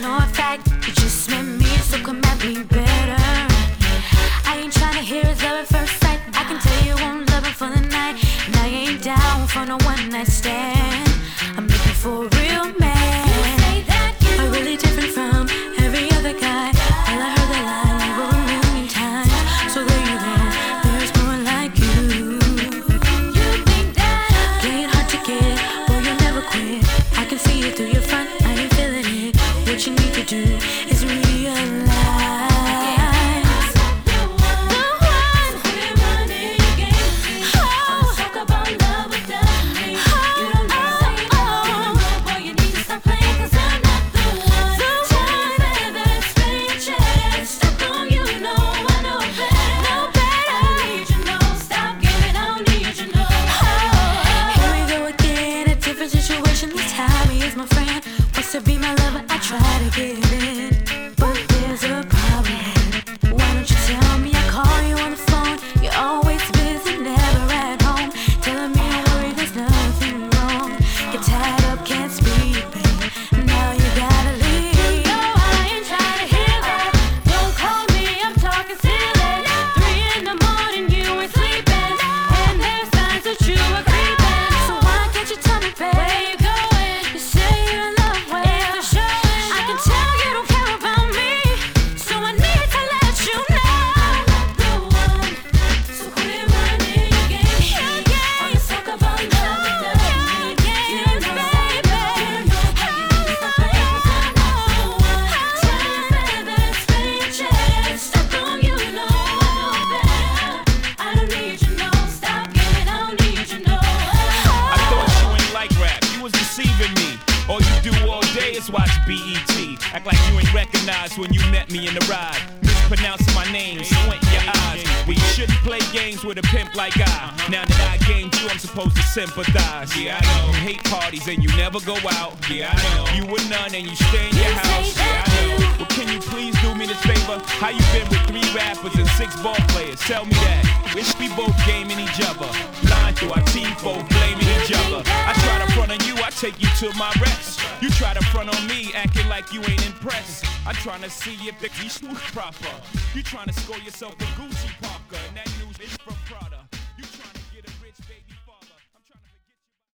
know a fact, you just met me, so come at me better. I ain't tryna hear it's love at first sight. I can tell you won't love it for the night, and I ain't down for no one night stand. I'm looking for a real man. You say that you are really different from every other guy. Well, I heard that line over a million times. So there you go, there's no one like you. You think that I'm playing hard to get, well you'll never quit. I can see it through your front, I ain't feeling it. What you need to do is realize to be my lover, I try to give in, but there's a problem. Why don't you tell me? I call you on the phone, you're always busy, never at home. Telling me I'm worried, there's nothing wrong. Get tied up, can't speak, babe. Now you gotta leave. No, I ain't trying to hear that. Don't call me, I'm talking silly. 3 in the morning, you ain't sleeping, and there's signs that you are creeping. So why can't you tell me, babe? Where you going? You say you're in love. Watch BET, act like you ain't recognized when you met me in the ride. Mispronouncing my name, squint your eyes. Well, you shouldn't play games with a pimp like I. Now that I gained you, I'm supposed to sympathize. Yeah, I know. You hate parties and you never go out. Yeah, I know. You a nun and you stay in your house. Yeah, I know. Well, can you please do me this favor? How you been with 3 rappers and 6 ball players? Tell me that. Wish we both gaming each other. Lying through our teeth, both blaming each other. I try to front on you, I take you to my rest. You try to front on me, acting like you ain't impressed. I'm trying to see if the smooth proper. You trying to score yourself a Gucci pop.